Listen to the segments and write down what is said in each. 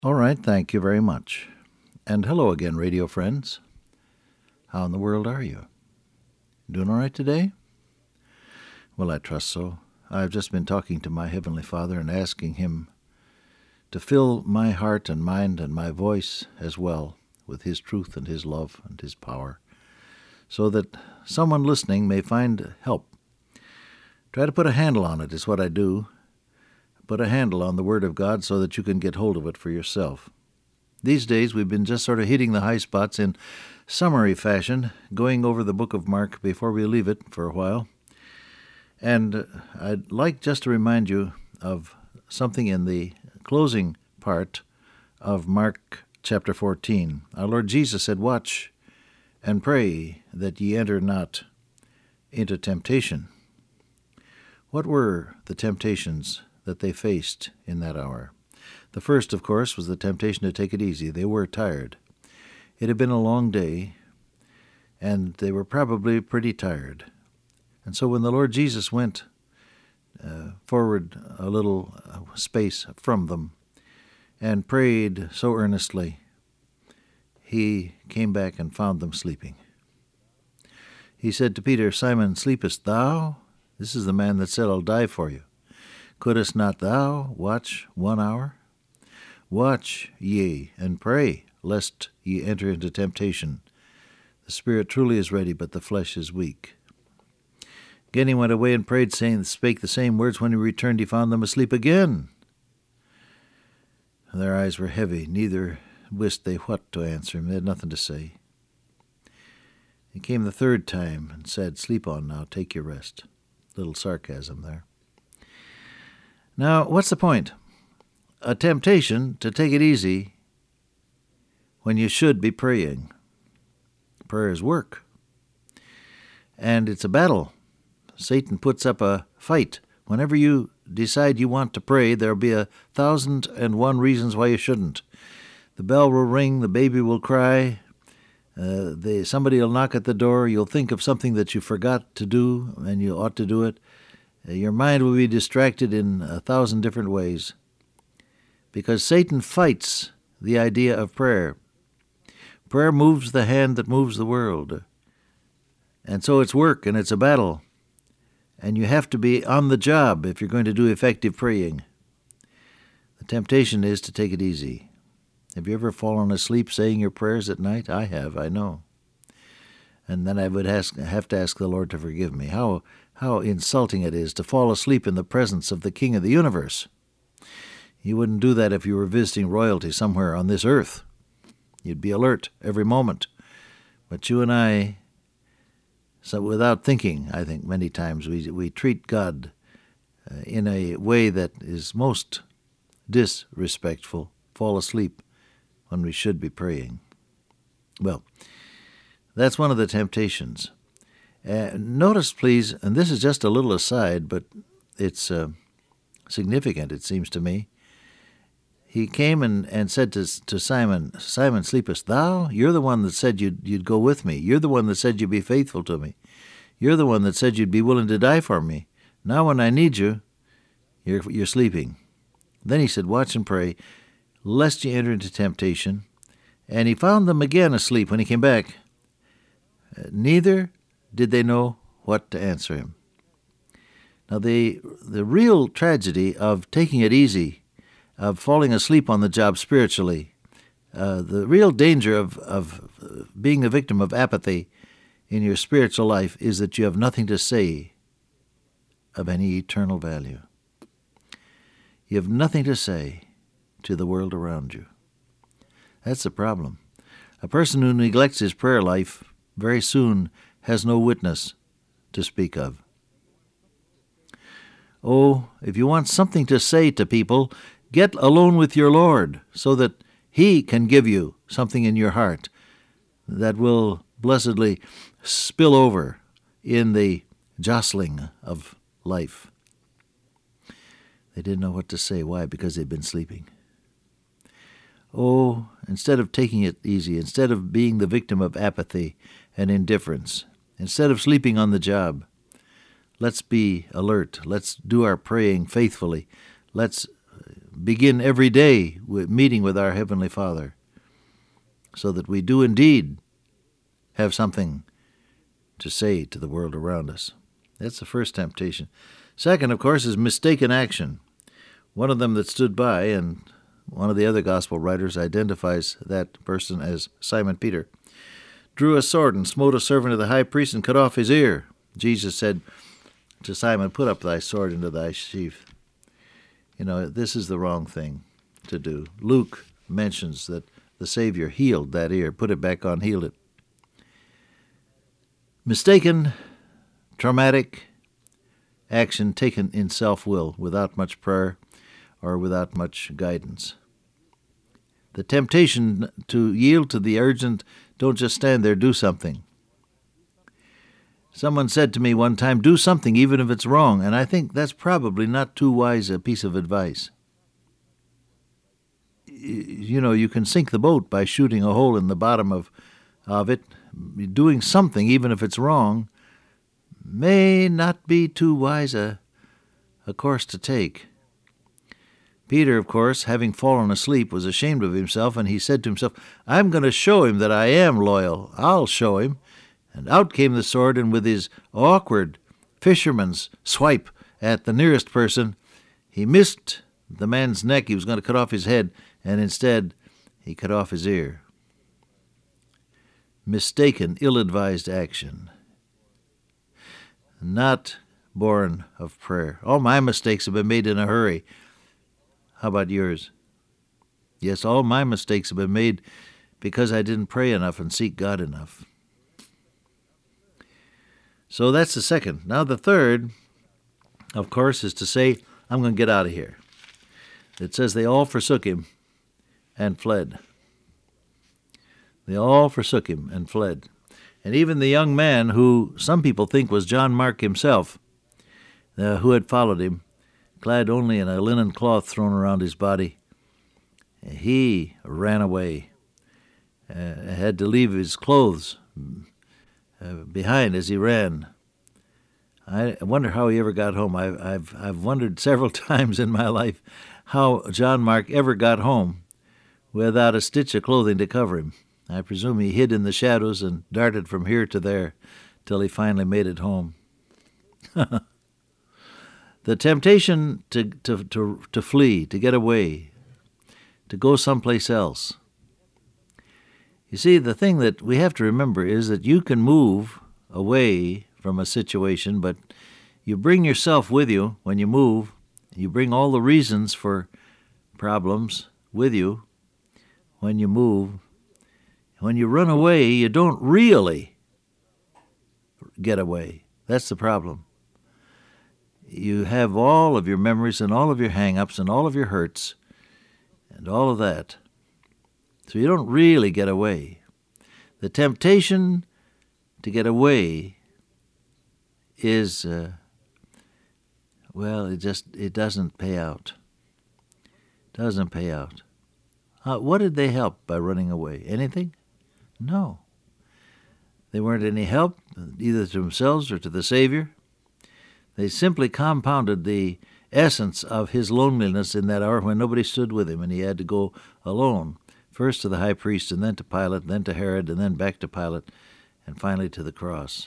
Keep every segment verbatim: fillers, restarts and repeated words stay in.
All right, thank you very much. And hello again, radio friends. How in the world are you? Doing all right today? Well, I trust so. I've just been talking to my Heavenly Father and asking Him to fill my heart and mind and my voice as well with His truth and His love and His power, so that someone listening may find help. Try to put a handle on it is what I do. Put a handle on the Word of God so that you can get hold of it for yourself. These days we've been just sort of hitting the high spots in summary fashion, going over the book of Mark before we leave it for a while. And I'd like just to remind you of something in the closing part of Mark chapter fourteen. Our Lord Jesus said, "Watch and pray that ye enter not into temptation." What were the temptations that they faced in that hour? The first, of course, was the temptation to take it easy. They were tired. It had been a long day, and they were probably pretty tired. And so when the Lord Jesus went uh, forward a little uh, space from them and prayed so earnestly, He came back and found them sleeping. He said to Peter, "Simon, sleepest thou?" This is the man that said, "I'll die for you. Couldst not thou watch one hour? Watch ye and pray, lest ye enter into temptation. The spirit truly is ready, but the flesh is weak." Again he went away and prayed, saying, spake the same words. When he returned, he found them asleep again. Their eyes were heavy, neither wist they what to answer him. They had nothing to say. He came the third time and said, "Sleep on now, take your rest." Little sarcasm there. Now, what's the point? A temptation to take it easy when you should be praying. Prayer is work. And it's a battle. Satan puts up a fight. Whenever you decide you want to pray, there'll be a thousand and one reasons why you shouldn't. The bell will ring, the baby will cry, uh, they, somebody will knock at the door, you'll think of something that you forgot to do and you ought to do it. Uh, your mind will be distracted in a thousand different ways because Satan fights the idea of prayer. Prayer moves the hand that moves the world. And so it's work and it's a battle. And you have to be on the job if you're going to do effective praying. The temptation is to take it easy. Have you ever fallen asleep saying your prayers at night? I have, I know. And then I would ask, have to ask the Lord to forgive me. How, how insulting it is to fall asleep in the presence of the King of the universe. You wouldn't do that if you were visiting royalty somewhere on this earth. You'd be alert every moment. But you and I, so without thinking, I think many times we we treat God uh, in a way that is most disrespectful, fall asleep when we should be praying. Well, that's one of the temptations. Uh, notice, please, and this is just a little aside, but it's uh, significant, it seems to me. He came and, and said to, to Simon, "Simon, sleepest thou? You're the one that said you'd, you'd go with me. You're the one that said you'd be faithful to me. You're the one that said you'd be willing to die for me. Now when I need you, you're, you're sleeping." Then he said, "Watch and pray, lest ye enter into temptation." And he found them again asleep when he came back. Uh, neither did they know what to answer him. Now the the real tragedy of taking it easy, of falling asleep on the job spiritually, uh, the real danger of, of being a victim of apathy in your spiritual life is that you have nothing to say of any eternal value. You have nothing to say to the world around you. That's the problem. A person who neglects his prayer life very soon has no witness to speak of. Oh, if you want something to say to people, get alone with your Lord so that He can give you something in your heart that will blessedly spill over in the jostling of life. They didn't know what to say. Why? Because they'd been sleeping. Oh, instead of taking it easy, instead of being the victim of apathy and indifference, instead of sleeping on the job, let's be alert. Let's do our praying faithfully. Let's begin every day with meeting with our Heavenly Father, so that we do indeed have something to say to the world around us. That's the first temptation. Second, of course, is mistaken action. One of them that stood by, and one of the other gospel writers identifies that person as Simon Peter, drew a sword and smote a servant of the high priest and cut off his ear. Jesus said to Simon, "Put up thy sword into thy sheath." You know, this is the wrong thing to do. Luke mentions that the Savior healed that ear, put it back on, healed it. Mistaken, traumatic action taken in self-will, without much prayer or without much guidance. The temptation to yield to the urgent, don't just stand there, do something. Someone said to me one time, do something even if it's wrong, and I think that's probably not too wise a piece of advice. You know, you can sink the boat by shooting a hole in the bottom of, of it. Doing something, even if it's wrong, may not be too wise a, a course to take. Peter, of course, having fallen asleep, was ashamed of himself, and he said to himself, I'm going to show him that I am loyal. I'll show him. And out came the sword, and with his awkward fisherman's swipe at the nearest person, he missed the man's neck. He was going to cut off his head, and instead he cut off his ear. Mistaken, ill-advised action. Not born of prayer. All my mistakes have been made in a hurry. How about yours? Yes, all my mistakes have been made because I didn't pray enough and seek God enough. So that's the second. Now the third, of course, is to say, I'm going to get out of here. It says they all forsook him and fled. They all forsook him and fled. And even the young man who some people think was John Mark himself, uh, who had followed him, clad only in a linen cloth thrown around his body, he ran away, uh, had to leave his clothes uh, behind as he ran. I wonder how he ever got home. I, I've I've wondered several times in my life how John Mark ever got home without a stitch of clothing to cover him. I presume he hid in the shadows and darted from here to there till he finally made it home. The temptation to, to, to, to flee, to get away, to go someplace else. You see, the thing that we have to remember is that you can move away from a situation, but you bring yourself with you when you move. You bring all the reasons for problems with you when you move. When you run away, you don't really get away. That's the problem. You have all of your memories and all of your hang-ups and all of your hurts and all of that. So you don't really get away. The temptation to get away is, uh, well, it just, it doesn't pay out. Doesn't pay out. Uh, what did they help by running away? Anything? No. They weren't any help, either to themselves or to the Savior. They simply compounded the essence of his loneliness in that hour when nobody stood with him and he had to go alone, first to the high priest and then to Pilate, then to Herod, and then back to Pilate, and finally to the cross.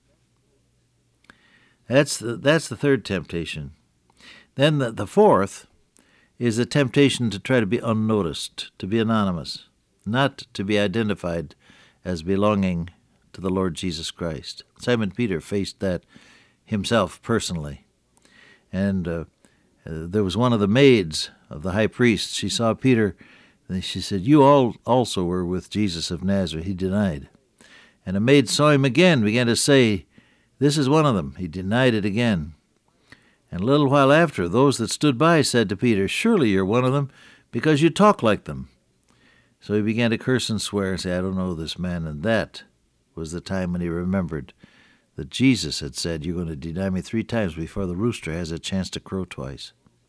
That's the, that's the third temptation. Then the, the fourth is the temptation to try to be unnoticed, to be anonymous, not to be identified as belonging to the Lord Jesus Christ. Simon Peter faced that himself personally. And uh, uh, there was one of the maids of the high priest. She saw Peter, and she said, you all also were with Jesus of Nazareth. He denied. And a maid saw him again, began to say, this is one of them. He denied it again. And a little while after, those that stood by said to Peter, surely you're one of them, because you talk like them. So he began to curse and swear and say, I don't know this man. And that was the time when he remembered that Jesus had said, you're going to deny me three times before the rooster has a chance to crow twice.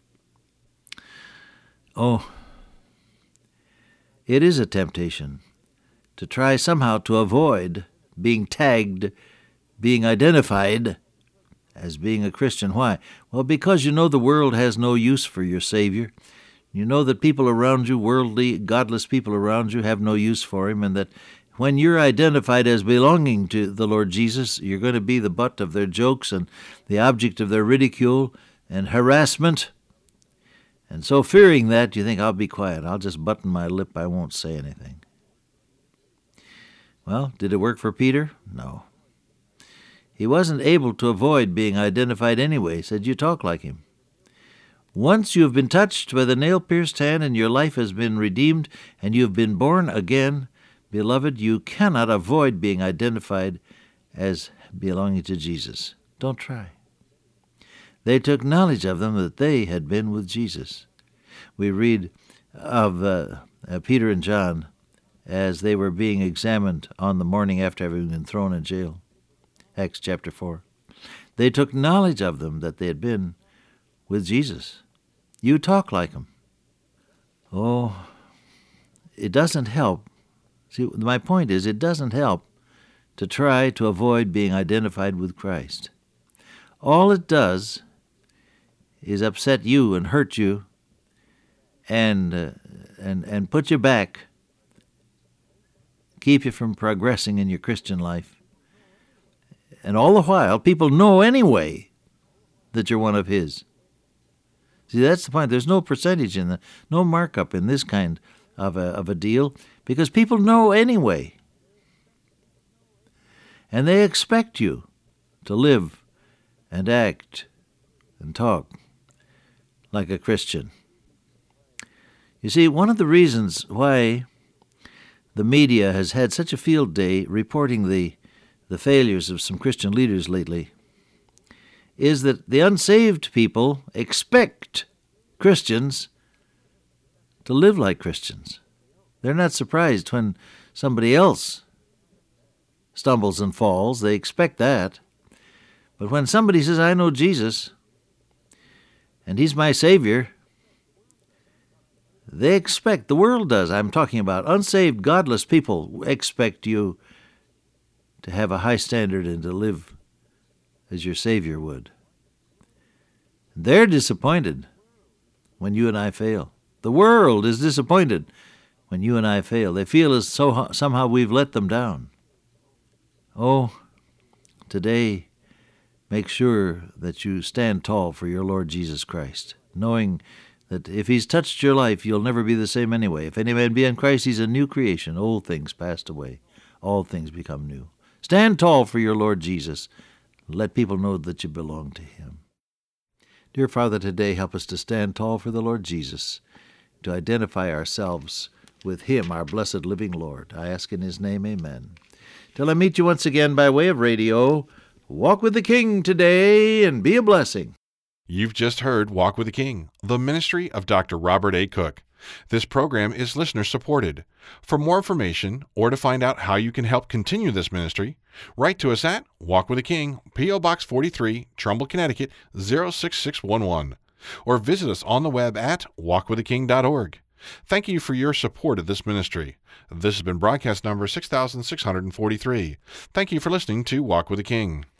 Oh, it is a temptation to try somehow to avoid being tagged, being identified as being a Christian. Why? Well, because you know the world has no use for your Savior. You know that people around you, worldly, godless people around you, have no use for him, and that when you're identified as belonging to the Lord Jesus, you're going to be the butt of their jokes and the object of their ridicule and harassment. And so fearing that, you think, I'll be quiet. I'll just button my lip. I won't say anything. Well, did it work for Peter? No. He wasn't able to avoid being identified anyway. He said, you talk like him. Once you have been touched by the nail-pierced hand and your life has been redeemed and you have been born again, beloved, you cannot avoid being identified as belonging to Jesus. Don't try. They took knowledge of them that they had been with Jesus. We read of uh, uh, Peter and John as they were being examined on the morning after having been thrown in jail. Acts chapter four. They took knowledge of them that they had been with Jesus. You talk like him. Oh, it doesn't help. See, my point is, it doesn't help to try to avoid being identified with Christ. All it does is upset you and hurt you and uh, and and put you back, keep you from progressing in your Christian life. And all the while, people know anyway that you're one of his. See, that's the point. There's no percentage in the, no markup in this kind of a, of a deal, because people know anyway. And they expect you to live and act and talk like a Christian. You see, one of the reasons why the media has had such a field day reporting the, the failures of some Christian leaders lately is that the unsaved people expect Christians to live like Christians. They're not surprised when somebody else stumbles and falls. They expect that. But when somebody says, I know Jesus, and he's my Savior, they expect, the world does, I'm talking about unsaved, godless people expect you to have a high standard and to live as your Savior would. They're disappointed when you and I fail. The world is disappointed when you and I fail. They feel as so somehow we've let them down. Oh, today, make sure that you stand tall for your Lord Jesus Christ, knowing that if he's touched your life, you'll never be the same anyway. If any man be in Christ, he's a new creation. Old things passed away. All things become new. Stand tall for your Lord Jesus. Let people know that you belong to him. Dear Father, today help us to stand tall for the Lord Jesus, to identify ourselves with him, our blessed living Lord. I ask in his name, amen. Till I meet you once again by way of radio, walk with the King today and be a blessing. You've just heard Walk with the King, the ministry of Doctor Robert A. Cook. This program is listener-supported. For more information or to find out how you can help continue this ministry, write to us at Walk with the King, P O. Box forty-three, Trumbull, Connecticut, zero six six one one, or visit us on the web at walk with the king dot org. Thank you for your support of this ministry. This has been broadcast number six thousand six hundred forty-three. Thank you for listening to Walk with the King.